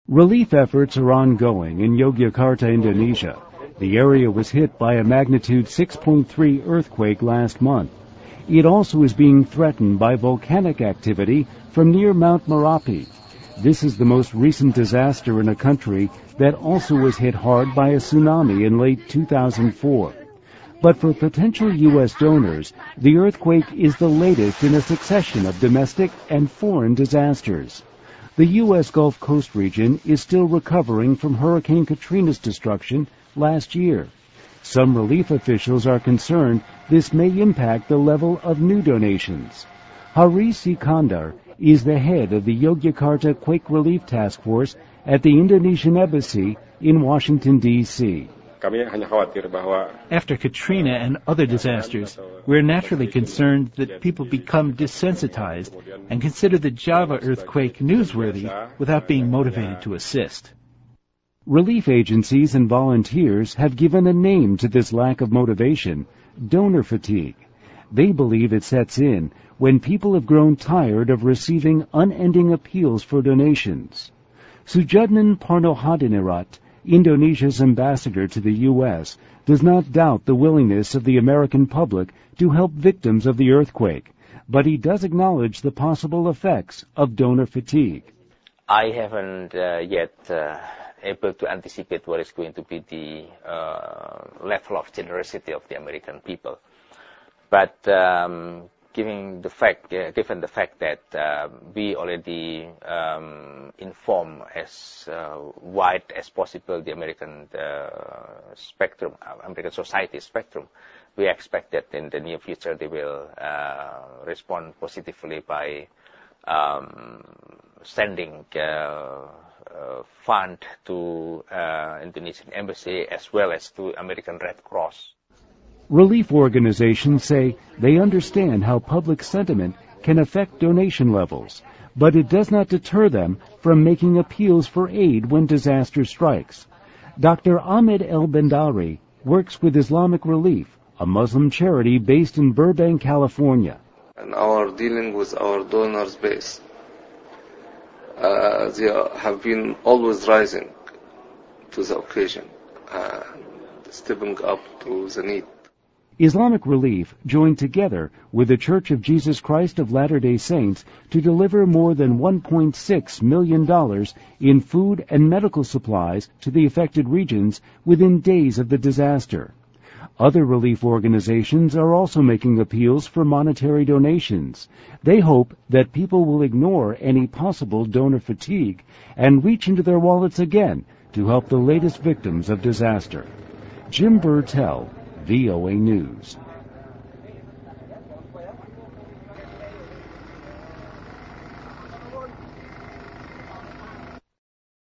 Relief efforts are ongoing in Yogyakarta, Indonesia. The area was hit by a magnitude 6.3 earthquake last month. It also is being threatened by volcanic activity from near Mount Merapi. This is the most recent disaster in a country that also was hit hard by a tsunami in late 2004. But for potential U.S. donors, the earthquake is the latest in a succession of domestic and foreign disasters. The U.S. Gulf Coast region is still recovering from Hurricane Katrina's destruction last year. Some relief officials are concerned this may impact the level of new donations. Haris Sikandar is the head of the Yogyakarta Quake Relief Task Force at the Indonesian Embassy in Washington, D.C. After Katrina and other disasters, we're naturally concerned that people become desensitized and consider the Java earthquake newsworthy without being motivated to assist. Relief agencies and volunteers have given a name to this lack of motivation: donor fatigue. They believe it sets in when people have grown tired of receiving unending appeals for donations. Sujadnan Parnohadinirat, Indonesia's ambassador to the U.S., does not doubt the willingness of the American public to help victims of the earthquake, but he does acknowledge the possible effects of donor fatigue. I haven't yet able to anticipate what is going to be the level of generosity of the American people. But given the fact that we already inform as wide as possible the American spectrum, American society spectrum, we expect that in the near future they will respond positively by sending fund to Indonesian Embassy as well as to American Red Cross. Relief organizations say they understand how public sentiment can affect donation levels, but it does not deter them from making appeals for aid when disaster strikes. Dr. Ahmed El-Bendari works with Islamic Relief, a Muslim charity based in Burbank, California. And our dealing with our donors base, they have been always rising to the occasion, stepping up to the need. Islamic Relief joined together with the Church of Jesus Christ of Latter-day Saints to deliver more than $1.6 million in food and medical supplies to the affected regions within days of the disaster. Other relief organizations are also making appeals for monetary donations. They hope that people will ignore any possible donor fatigue and reach into their wallets again to help the latest victims of disaster. Jim Burtell, VOA News.